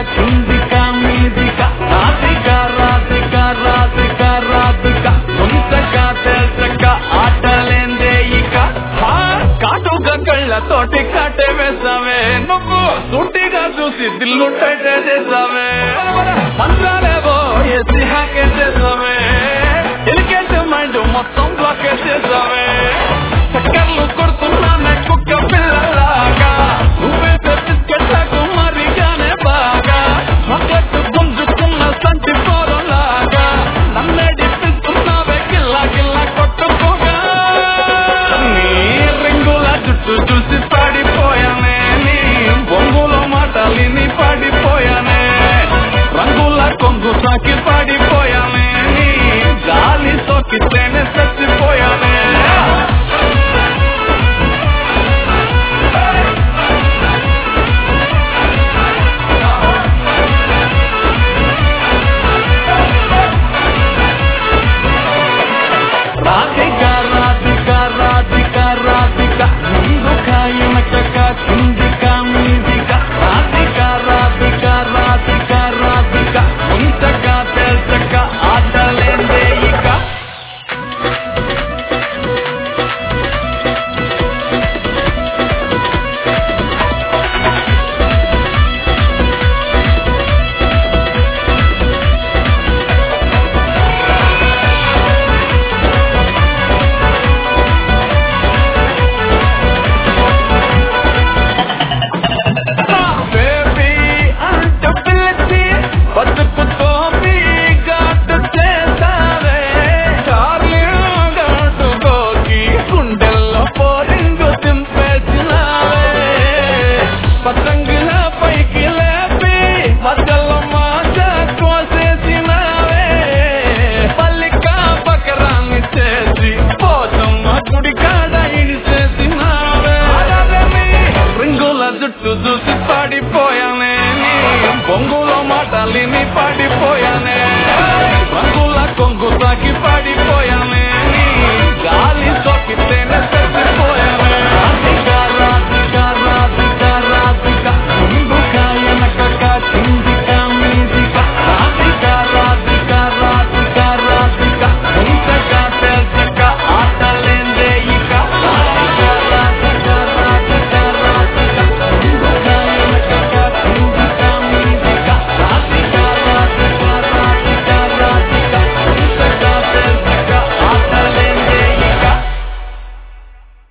కిందిక మీదిక రాధిక రాధిక రాధిక రాధిక ముంతక తెల్చక ఆటలేందే ఇక కాటుక కళ్ళతోటి కాటే వేసావే నువ్వు సూటిగా చూసి దిల్లు టైటే చేసావే మంత్రాలేవో ఎసి హ్యాకే చేసావే ఎలికేట్ మైండ్ మొత్తం బ్లాకే చేసావే చక్కర్లు కొడుతున్నానే కుక్క పిల్లలాగా నువ్వే బిస్కెట్లకు మరిగానే బాగా మొక్కట్టు గుంజుకున్న సంచి పోరలాగా నన్నే డిప్పిస్తున్నావే గిల్లా గిల్లా కొట్టుకోగా నీ రింగుల జుట్టు చూసి పడిపోయానే నీ బొంగులో మాటలిని పడిపోయానే రంగుల కొంగు సాకి పడిపోయానే నీ గాలి సోకితేనే చచ్చిపోయానే రాధిక రాధిక రాధిక రాధిక ముందుక వెనకక కిందిక మీదిక రాధిక రాధిక రాధిక రాధిక ముంతక తెల్చక ఆటలేందే ఇక జుట్టు చూసి పడిపోయానే నీ బొంగులో మాటలిని